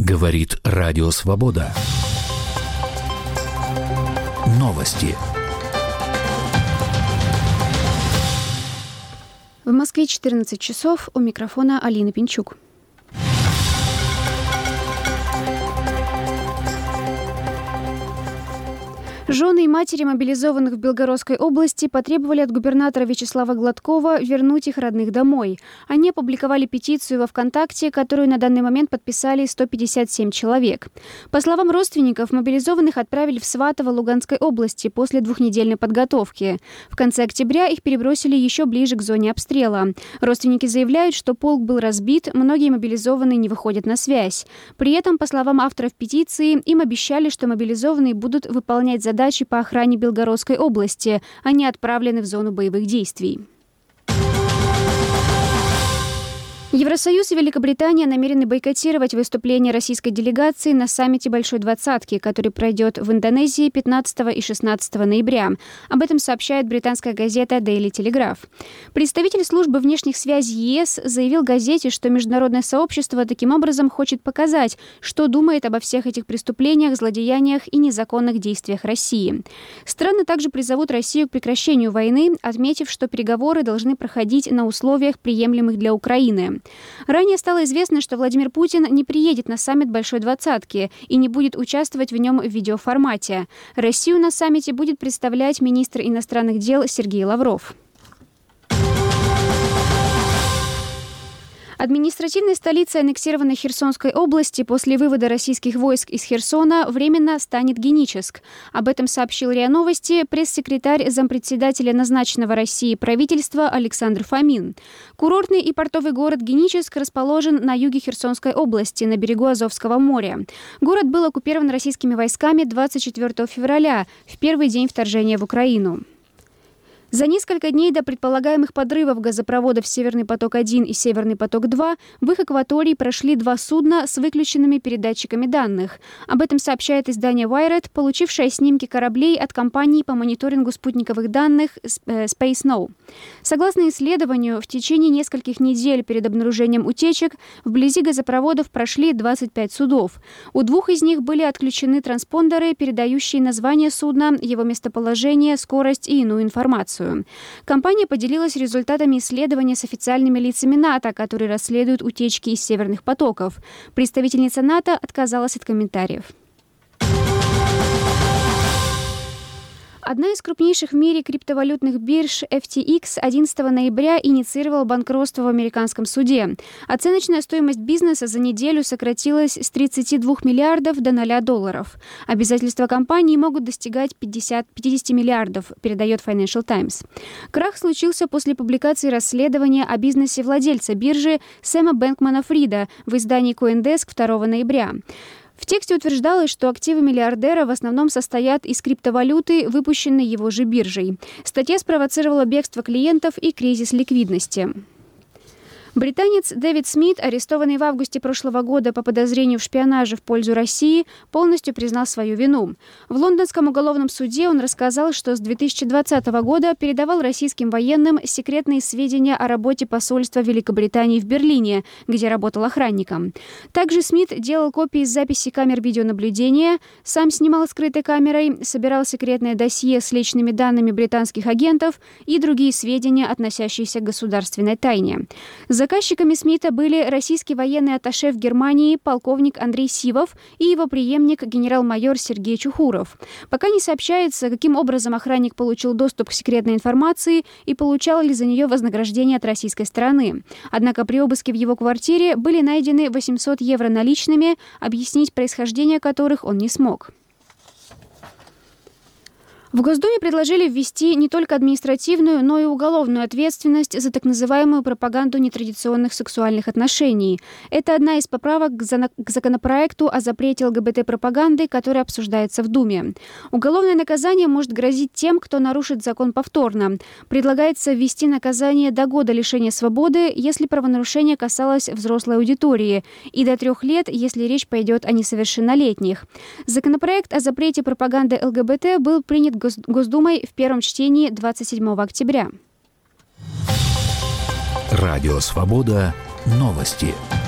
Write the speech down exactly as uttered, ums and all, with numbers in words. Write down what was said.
Говорит Радио Свобода. Новости. В Москве четырнадцать часов. У микрофона Алина Пинчук. Жены и матери мобилизованных в Белгородской области потребовали от губернатора Вячеслава Гладкова вернуть их родных домой. Они опубликовали петицию во ВКонтакте, которую на данный момент подписали сто пятьдесят семь человек. По словам родственников, мобилизованных отправили в Сватово Луганской области после двухнедельной подготовки. В конце октября их перебросили еще ближе к зоне обстрела. Родственники заявляют, что полк был разбит, многие мобилизованные не выходят на связь. При этом, по словам авторов петиции, им обещали, что мобилизованные будут выполнять задачи Задачи по охране Белгородской области. Они отправлены в зону боевых действий. Евросоюз и Великобритания намерены бойкотировать выступление российской делегации на саммите Большой Двадцатки, который пройдет в Индонезии пятнадцатого и шестнадцатого ноября. Об этом сообщает британская газета Daily Telegraph. Представитель службы внешних связей ЕС заявил газете, что международное сообщество таким образом хочет показать, что думает обо всех этих преступлениях, злодеяниях и незаконных действиях России. Страны также призовут Россию к прекращению войны, отметив, что переговоры должны проходить на условиях, приемлемых для Украины. Ранее стало известно, что Владимир Путин не приедет на саммит Большой Двадцатки и не будет участвовать в нем в видеоформате. Россию на саммите будет представлять министр иностранных дел Сергей Лавров. Административной столицей аннексированной Херсонской области после вывода российских войск из Херсона временно станет Геническ. Об этом сообщил РИА Новости пресс-секретарь зампредседателя назначенного Россией правительства Александр Фомин. Курортный и портовый город Геническ расположен на юге Херсонской области, на берегу Азовского моря. Город был оккупирован российскими войсками двадцать четвёртого февраля, в первый день вторжения в Украину. За несколько дней до предполагаемых подрывов газопроводов «Северный поток-один» и «Северный поток-два» в их акватории прошли два судна с выключенными передатчиками данных. Об этом сообщает издание Wired, получившее снимки кораблей от компании по мониторингу спутниковых данных SpaceNow. Согласно исследованию, в течение нескольких недель перед обнаружением утечек вблизи газопроводов прошли двадцать пять судов. У двух из них были отключены транспондеры, передающие название судна, его местоположение, скорость и иную информацию. Компания поделилась результатами исследования с официальными лицами НАТО, которые расследуют утечки из северных потоков. Представительница НАТО отказалась от комментариев. Одна из крупнейших в мире криптовалютных бирж эф ти экс одиннадцатого ноября инициировала банкротство в американском суде. Оценочная стоимость бизнеса за неделю сократилась с тридцати двух миллиардов до ноля долларов. Обязательства компании могут достигать пятидесяти миллиардов, передает Financial Times. Крах случился после публикации расследования о бизнесе владельца биржи Сэма Бэнкмана-Фрида в издании CoinDesk второго ноября. В тексте утверждалось, что активы миллиардера в основном состоят из криптовалюты, выпущенной его же биржей. Статья спровоцировала бегство клиентов и кризис ликвидности. Британец Дэвид Смит, арестованный в августе прошлого года по подозрению в шпионаже в пользу России, полностью признал свою вину. В лондонском уголовном суде он рассказал, что с две тысячи двадцатого года передавал российским военным секретные сведения о работе посольства Великобритании в Берлине, где работал охранником. Также Смит делал копии записей камер видеонаблюдения, сам снимал скрытой камерой, собирал секретное досье с личными данными британских агентов и другие сведения, относящиеся к государственной тайне. Заказчиками Смита были российский военный атташе в Германии полковник Андрей Сивов и его преемник генерал-майор Сергей Чухуров. Пока не сообщается, каким образом охранник получил доступ к секретной информации и получал ли за нее вознаграждение от российской стороны. Однако при обыске в его квартире были найдены восемьсот евро наличными, объяснить происхождение которых он не смог. В Госдуме предложили ввести не только административную, но и уголовную ответственность за так называемую пропаганду нетрадиционных сексуальных отношений. Это одна из поправок к законопроекту о запрете ЛГБТ-пропаганды, который обсуждается в Думе. Уголовное наказание может грозить тем, кто нарушит закон повторно. Предлагается ввести наказание до года лишения свободы, если правонарушение касалось взрослой аудитории, и до трех лет, если речь пойдет о несовершеннолетних. Законопроект о запрете пропаганды ЛГБТ был принят Госдумой в первом чтении двадцать седьмого октября. Радио Свобода. Новости.